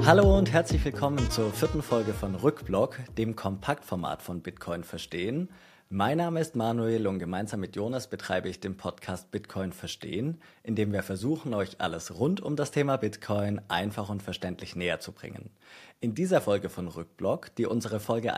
Hallo und herzlich willkommen zur 4. Folge von Rückblock, dem Kompaktformat von Bitcoin verstehen. Mein Name ist Manuel und gemeinsam mit Jonas betreibe ich den Podcast Bitcoin verstehen, in dem wir versuchen, euch alles rund um das Thema Bitcoin einfach und verständlich näher zu bringen. In dieser Folge von Rückblock, die unsere Folge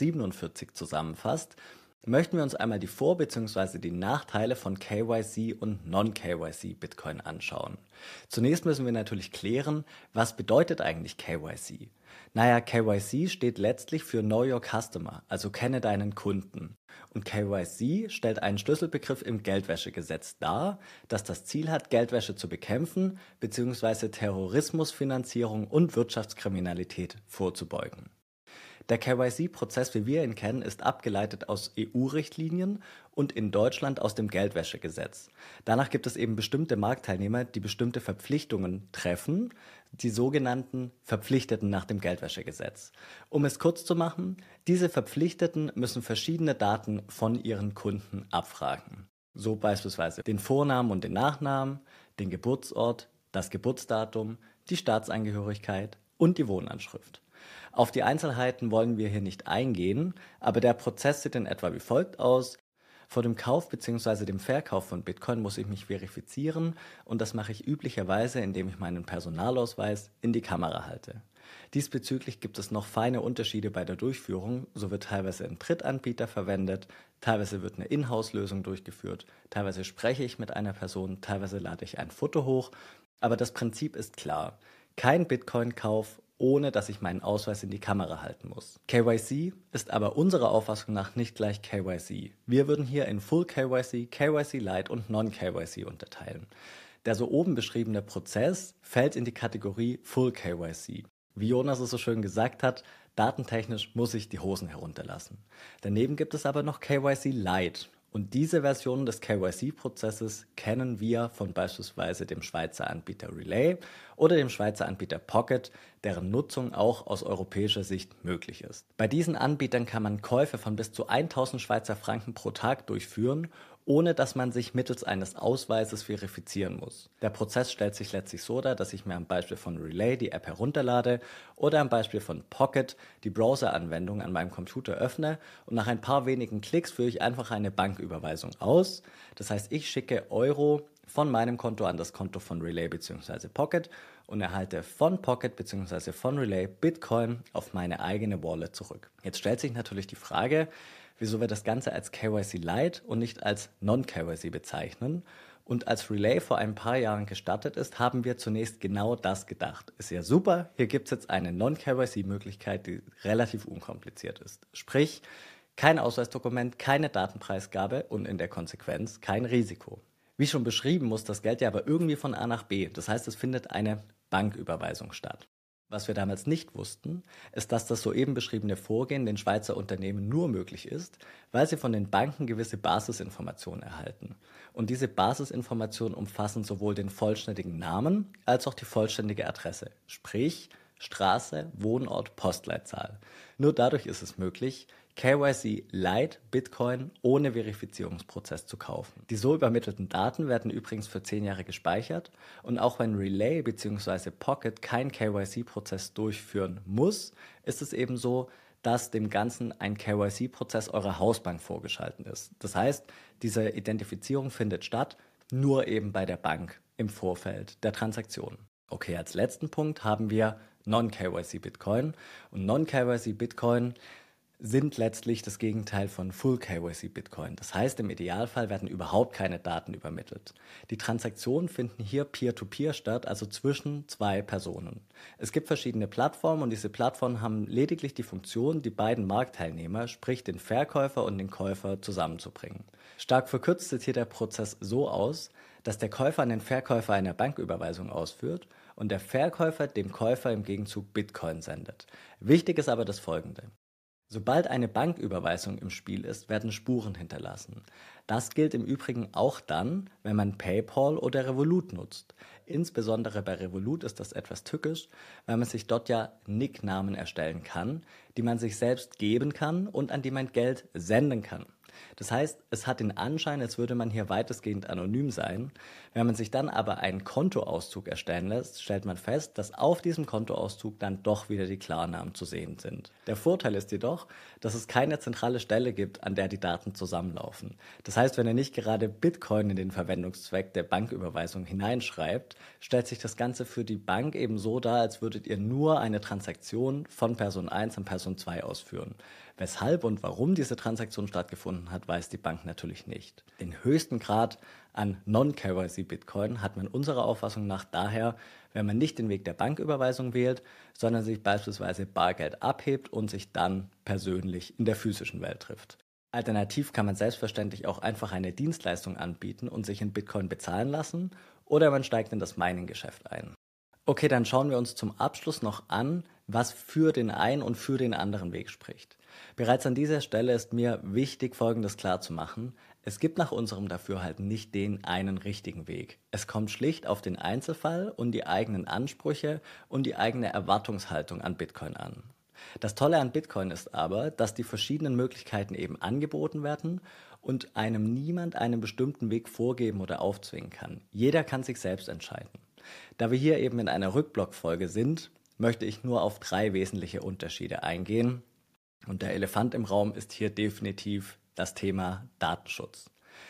147 zusammenfasst, möchten wir uns einmal die Vor- bzw. die Nachteile von KYC und Non-KYC Bitcoin anschauen. Zunächst müssen wir natürlich klären, was bedeutet eigentlich KYC? Naja, KYC steht letztlich für Know Your Customer, also kenne deinen Kunden. Und KYC stellt einen Schlüsselbegriff im Geldwäschegesetz dar, das das Ziel hat, Geldwäsche zu bekämpfen bzw. Terrorismusfinanzierung und Wirtschaftskriminalität vorzubeugen. Der KYC-Prozess, wie wir ihn kennen, ist abgeleitet aus EU-Richtlinien und in Deutschland aus dem Geldwäschegesetz. Danach gibt es eben bestimmte Marktteilnehmer, die bestimmte Verpflichtungen treffen, die sogenannten Verpflichteten nach dem Geldwäschegesetz. Um es kurz zu machen, diese Verpflichteten müssen verschiedene Daten von ihren Kunden abfragen. So beispielsweise den Vornamen und den Nachnamen, den Geburtsort, das Geburtsdatum, die Staatsangehörigkeit und die Wohnanschrift. Auf die Einzelheiten wollen wir hier nicht eingehen, aber der Prozess sieht in etwa wie folgt aus. Vor dem Kauf bzw. dem Verkauf von Bitcoin muss ich mich verifizieren und das mache ich üblicherweise, indem ich meinen Personalausweis in die Kamera halte. Diesbezüglich gibt es noch feine Unterschiede bei der Durchführung, so wird teilweise ein Drittanbieter verwendet, teilweise wird eine Inhouse-Lösung durchgeführt, teilweise spreche ich mit einer Person, teilweise lade ich ein Foto hoch, aber das Prinzip ist klar. Kein Bitcoin-Kauf, ohne dass ich meinen Ausweis in die Kamera halten muss. KYC ist aber unserer Auffassung nach nicht gleich KYC. Wir würden hier in Full KYC, KYC Lite und Non-KYC unterteilen. Der so oben beschriebene Prozess fällt in die Kategorie Full KYC. Wie Jonas es so schön gesagt hat, datentechnisch muss ich die Hosen herunterlassen. Daneben gibt es aber noch KYC Lite. Und diese Version des KYC-Prozesses kennen wir von beispielsweise dem Schweizer Anbieter Relay oder dem Schweizer Anbieter Pocket, deren Nutzung auch aus europäischer Sicht möglich ist. Bei diesen Anbietern kann man Käufe von bis zu 1000 Schweizer Franken pro Tag durchführen, ohne dass man sich mittels eines Ausweises verifizieren muss. Der Prozess stellt sich letztlich so dar, dass ich mir am Beispiel von Relay die App herunterlade oder am Beispiel von Pocket die Browser-Anwendung an meinem Computer öffne und nach ein paar wenigen Klicks führe ich einfach eine Banküberweisung aus. Das heißt, ich schicke Euro von meinem Konto an das Konto von Relay bzw. Pocket und erhalte von Pocket bzw. von Relay Bitcoin auf meine eigene Wallet zurück. Jetzt stellt sich natürlich die Frage, wieso wir das Ganze als KYC Lite und nicht als Non-KYC bezeichnen. Und als Relay vor ein paar Jahren gestartet ist, haben wir zunächst genau das gedacht. Ist ja super, hier gibt es jetzt eine Non-KYC-Möglichkeit, die relativ unkompliziert ist. Sprich, kein Ausweisdokument, keine Datenpreisgabe und in der Konsequenz kein Risiko. Wie schon beschrieben, muss das Geld ja aber irgendwie von A nach B. Das heißt, es findet eine Banküberweisung statt. Was wir damals nicht wussten, ist, dass das soeben beschriebene Vorgehen den Schweizer Unternehmen nur möglich ist, weil sie von den Banken gewisse Basisinformationen erhalten. Und diese Basisinformationen umfassen sowohl den vollständigen Namen als auch die vollständige Adresse, sprich Straße, Wohnort, Postleitzahl. Nur dadurch ist es möglich, KYC Lite Bitcoin ohne Verifizierungsprozess zu kaufen. Die so übermittelten Daten werden übrigens für 10 Jahre gespeichert und auch wenn Relay bzw. Pocket keinen KYC-Prozess durchführen muss, ist es eben so, dass dem Ganzen ein KYC-Prozess eurer Hausbank vorgeschaltet ist. Das heißt, diese Identifizierung findet statt, nur eben bei der Bank im Vorfeld der Transaktion. Okay, als letzten Punkt haben wir Non-KYC Bitcoin und Non-KYC Bitcoin sind letztlich das Gegenteil von Full KYC Bitcoin. Das heißt, im Idealfall werden überhaupt keine Daten übermittelt. Die Transaktionen finden hier Peer-to-Peer statt, also zwischen zwei Personen. Es gibt verschiedene Plattformen und diese Plattformen haben lediglich die Funktion, die beiden Marktteilnehmer, sprich den Verkäufer und den Käufer, zusammenzubringen. Stark verkürzt sieht hier der Prozess so aus, dass der Käufer an den Verkäufer eine Banküberweisung ausführt und der Verkäufer dem Käufer im Gegenzug Bitcoin sendet. Wichtig ist aber das Folgende. Sobald eine Banküberweisung im Spiel ist, werden Spuren hinterlassen. Das gilt im Übrigen auch dann, wenn man PayPal oder Revolut nutzt. Insbesondere bei Revolut ist das etwas tückisch, weil man sich dort ja Nicknamen erstellen kann, die man sich selbst geben kann und an die man Geld senden kann. Das heißt, es hat den Anschein, als würde man hier weitestgehend anonym sein. Wenn man sich dann aber einen Kontoauszug erstellen lässt, stellt man fest, dass auf diesem Kontoauszug dann doch wieder die Klarnamen zu sehen sind. Der Vorteil ist jedoch, dass es keine zentrale Stelle gibt, an der die Daten zusammenlaufen. Das heißt, wenn ihr nicht gerade Bitcoin in den Verwendungszweck der Banküberweisung hineinschreibt, stellt sich das Ganze für die Bank eben so dar, als würdet ihr nur eine Transaktion von Person 1 an Person 2 ausführen. Weshalb und warum diese Transaktion stattgefunden hat, weiß die Bank natürlich nicht. Den höchsten Grad an Non-KYC-Bitcoin hat man unserer Auffassung nach daher, wenn man nicht den Weg der Banküberweisung wählt, sondern sich beispielsweise Bargeld abhebt und sich dann persönlich in der physischen Welt trifft. Alternativ kann man selbstverständlich auch einfach eine Dienstleistung anbieten und sich in Bitcoin bezahlen lassen, oder man steigt in das Mining-Geschäft ein. Okay, dann schauen wir uns zum Abschluss noch an, was für den einen und für den anderen Weg spricht. Bereits an dieser Stelle ist mir wichtig, Folgendes klarzumachen. Es gibt nach unserem Dafürhalten nicht den einen richtigen Weg. Es kommt schlicht auf den Einzelfall und die eigenen Ansprüche und die eigene Erwartungshaltung an Bitcoin an. Das Tolle an Bitcoin ist aber, dass die verschiedenen Möglichkeiten eben angeboten werden und einem niemand einen bestimmten Weg vorgeben oder aufzwingen kann. Jeder kann sich selbst entscheiden. Da wir hier eben in einer Rückblock-Folge sind, möchte ich nur auf 3 wesentliche Unterschiede eingehen. Und der Elefant im Raum ist hier definitiv das Thema Datenschutz.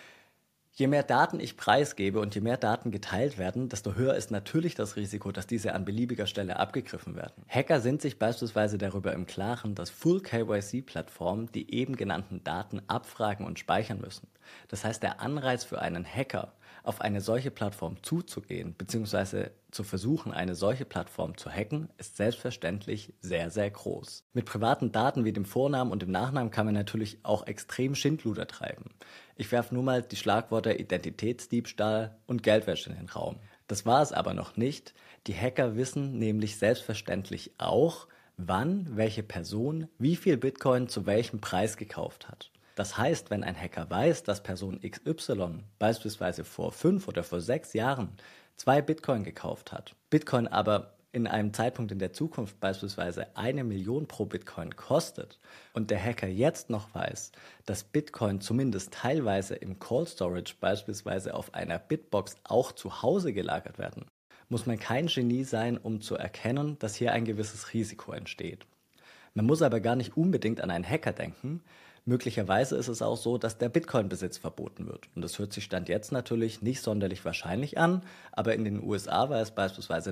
Je mehr Daten ich preisgebe und je mehr Daten geteilt werden, desto höher ist natürlich das Risiko, dass diese an beliebiger Stelle abgegriffen werden. Hacker sind sich beispielsweise darüber im Klaren, dass Full-KYC-Plattformen die eben genannten Daten abfragen und speichern müssen. Das heißt, der Anreiz für einen Hacker, auf eine solche Plattform zuzugehen bzw. zu versuchen, eine solche Plattform zu hacken, ist selbstverständlich sehr, sehr groß. Mit privaten Daten wie dem Vornamen und dem Nachnamen kann man natürlich auch extrem Schindluder treiben. Ich werfe nur mal die Schlagworte Identitätsdiebstahl und Geldwäsche in den Raum. Das war es aber noch nicht. Die Hacker wissen nämlich selbstverständlich auch, wann welche Person wie viel Bitcoin zu welchem Preis gekauft hat. Das heißt, wenn ein Hacker weiß, dass Person XY beispielsweise vor 5 oder vor 6 Jahren 2 Bitcoin gekauft hat, Bitcoin aber in einem Zeitpunkt in der Zukunft beispielsweise 1 Million pro Bitcoin kostet und der Hacker jetzt noch weiß, dass Bitcoin zumindest teilweise im Cold Storage beispielsweise auf einer Bitbox auch zu Hause gelagert werden, muss man kein Genie sein, um zu erkennen, dass hier ein gewisses Risiko entsteht. Man muss aber gar nicht unbedingt an einen Hacker denken. Möglicherweise ist es auch so, dass der Bitcoin-Besitz verboten wird. Und das hört sich Stand jetzt natürlich nicht sonderlich wahrscheinlich an, aber in den USA war es beispielsweise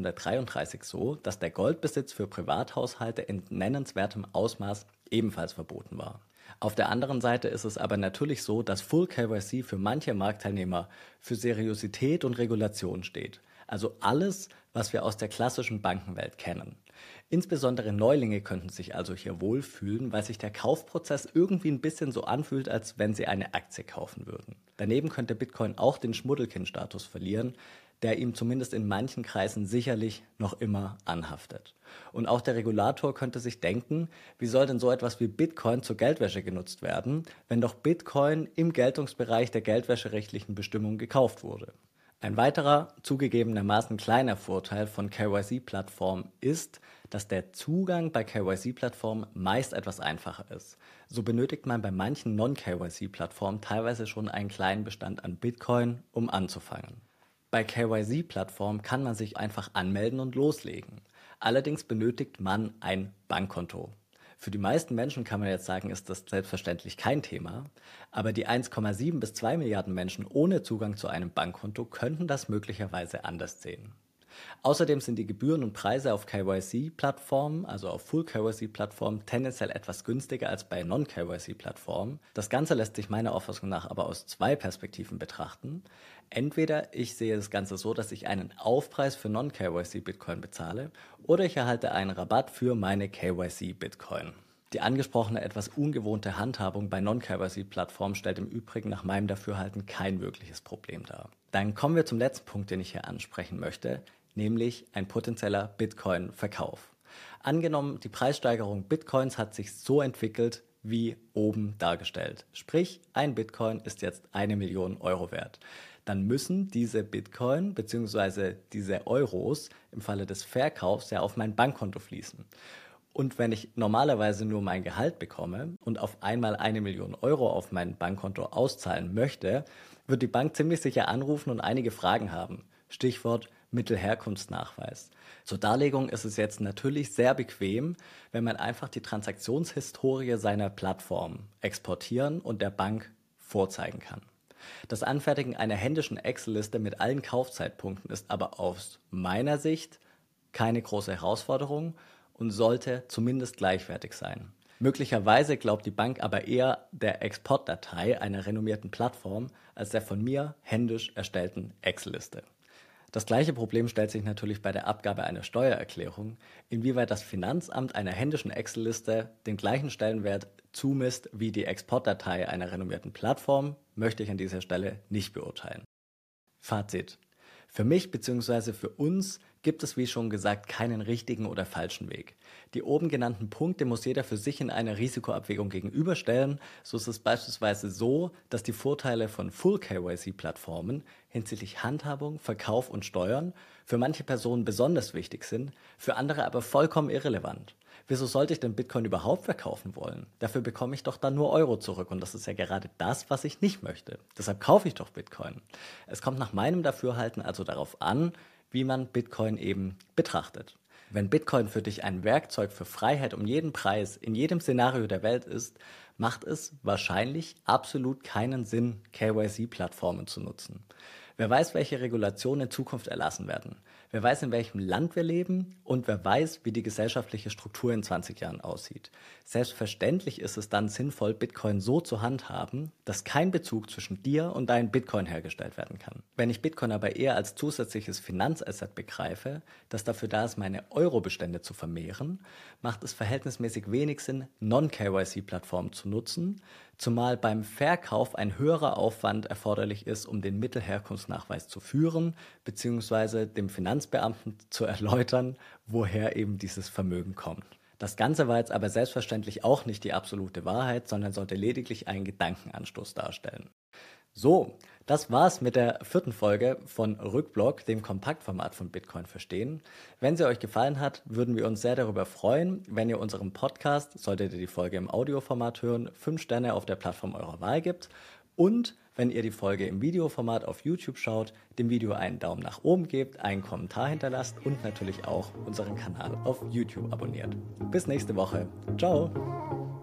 1933 so, dass der Goldbesitz für Privathaushalte in nennenswertem Ausmaß ebenfalls verboten war. Auf der anderen Seite ist es aber natürlich so, dass Full KYC für manche Marktteilnehmer für Seriosität und Regulation steht. Also alles, was wir aus der klassischen Bankenwelt kennen. Insbesondere Neulinge könnten sich also hier wohlfühlen, weil sich der Kaufprozess irgendwie ein bisschen so anfühlt, als wenn sie eine Aktie kaufen würden. Daneben könnte Bitcoin auch den Schmuddelkind-Status verlieren, der ihm zumindest in manchen Kreisen sicherlich noch immer anhaftet. Und auch der Regulator könnte sich denken, wie soll denn so etwas wie Bitcoin zur Geldwäsche genutzt werden, wenn doch Bitcoin im Geltungsbereich der geldwäscherechtlichen Bestimmungen gekauft wurde. Ein weiterer, zugegebenermaßen kleiner Vorteil von KYC-Plattformen ist, dass der Zugang bei KYC-Plattformen meist etwas einfacher ist. So benötigt man bei manchen Non-KYC-Plattformen teilweise schon einen kleinen Bestand an Bitcoin, um anzufangen. Bei KYC-Plattformen kann man sich einfach anmelden und loslegen. Allerdings benötigt man ein Bankkonto. Für die meisten Menschen kann man jetzt sagen, ist das selbstverständlich kein Thema, aber die 1,7 bis 2 Milliarden Menschen ohne Zugang zu einem Bankkonto könnten das möglicherweise anders sehen. Außerdem sind die Gebühren und Preise auf KYC-Plattformen, also auf Full-KYC-Plattformen, tendenziell etwas günstiger als bei Non-KYC-Plattformen. Das Ganze lässt sich meiner Auffassung nach aber aus 2 Perspektiven betrachten. Entweder ich sehe das Ganze so, dass ich einen Aufpreis für Non-KYC-Bitcoin bezahle, oder ich erhalte einen Rabatt für meine KYC-Bitcoin. Die angesprochene etwas ungewohnte Handhabung bei Non-KYC-Plattformen stellt im Übrigen nach meinem Dafürhalten kein wirkliches Problem dar. Dann kommen wir zum letzten Punkt, den ich hier ansprechen möchte, nämlich ein potenzieller Bitcoin-Verkauf. Angenommen, die Preissteigerung Bitcoins hat sich so entwickelt, wie oben dargestellt. Sprich, ein Bitcoin ist jetzt 1 Million Euro wert. Dann müssen diese Bitcoin bzw. diese Euros im Falle des Verkaufs ja auf mein Bankkonto fließen. Und wenn ich normalerweise nur mein Gehalt bekomme und auf einmal 1 Million Euro auf mein Bankkonto auszahlen möchte, wird die Bank ziemlich sicher anrufen und einige Fragen haben. Stichwort Mittelherkunftsnachweis. Zur Darlegung ist es jetzt natürlich sehr bequem, wenn man einfach die Transaktionshistorie seiner Plattform exportieren und der Bank vorzeigen kann. Das Anfertigen einer händischen Excel-Liste mit allen Kaufzeitpunkten ist aber aus meiner Sicht keine große Herausforderung und sollte zumindest gleichwertig sein. Möglicherweise glaubt die Bank aber eher der Exportdatei einer renommierten Plattform als der von mir händisch erstellten Excel-Liste. Das gleiche Problem stellt sich natürlich bei der Abgabe einer Steuererklärung, inwieweit das Finanzamt einer händischen Excel-Liste den gleichen Stellenwert zumisst wie die Exportdatei einer renommierten Plattform, möchte ich an dieser Stelle nicht beurteilen. Fazit. Für mich bzw. für uns gibt es, wie schon gesagt, keinen richtigen oder falschen Weg. Die oben genannten Punkte muss jeder für sich in einer Risikoabwägung gegenüberstellen. So ist es beispielsweise so, dass die Vorteile von Full-KYC-Plattformen hinsichtlich Handhabung, Verkauf und Steuern für manche Personen besonders wichtig sind, für andere aber vollkommen irrelevant. Wieso sollte ich denn Bitcoin überhaupt verkaufen wollen? Dafür bekomme ich doch dann nur Euro zurück und das ist ja gerade das, was ich nicht möchte. Deshalb kaufe ich doch Bitcoin. Es kommt nach meinem Dafürhalten also darauf an, wie man Bitcoin eben betrachtet. Wenn Bitcoin für dich ein Werkzeug für Freiheit um jeden Preis in jedem Szenario der Welt ist, macht es wahrscheinlich absolut keinen Sinn, KYC-Plattformen zu nutzen. Wer weiß, welche Regulationen in Zukunft erlassen werden. Wer weiß, in welchem Land wir leben und wer weiß, wie die gesellschaftliche Struktur in 20 Jahren aussieht. Selbstverständlich ist es dann sinnvoll, Bitcoin so zu handhaben, dass kein Bezug zwischen dir und deinem Bitcoin hergestellt werden kann. Wenn ich Bitcoin aber eher als zusätzliches Finanzasset begreife, das dafür da ist, meine Eurobestände zu vermehren, macht es verhältnismäßig wenig Sinn, Non-KYC-Plattformen zu nutzen, zumal beim Verkauf ein höherer Aufwand erforderlich ist, um den Mittelherkunftsnachweis zu führen, beziehungsweise dem Finanzbeamten zu erläutern, woher eben dieses Vermögen kommt. Das Ganze war jetzt aber selbstverständlich auch nicht die absolute Wahrheit, sondern sollte lediglich einen Gedankenanstoß darstellen. So, das war's mit der 4. Folge von Rückblock, dem Kompaktformat von Bitcoin verstehen. Wenn sie euch gefallen hat, würden wir uns sehr darüber freuen, wenn ihr unserem Podcast, solltet ihr die Folge im Audioformat hören, 5 Sterne auf der Plattform eurer Wahl gibt und wenn ihr die Folge im Videoformat auf YouTube schaut, dem Video einen Daumen nach oben gebt, einen Kommentar hinterlasst und natürlich auch unseren Kanal auf YouTube abonniert. Bis nächste Woche. Ciao!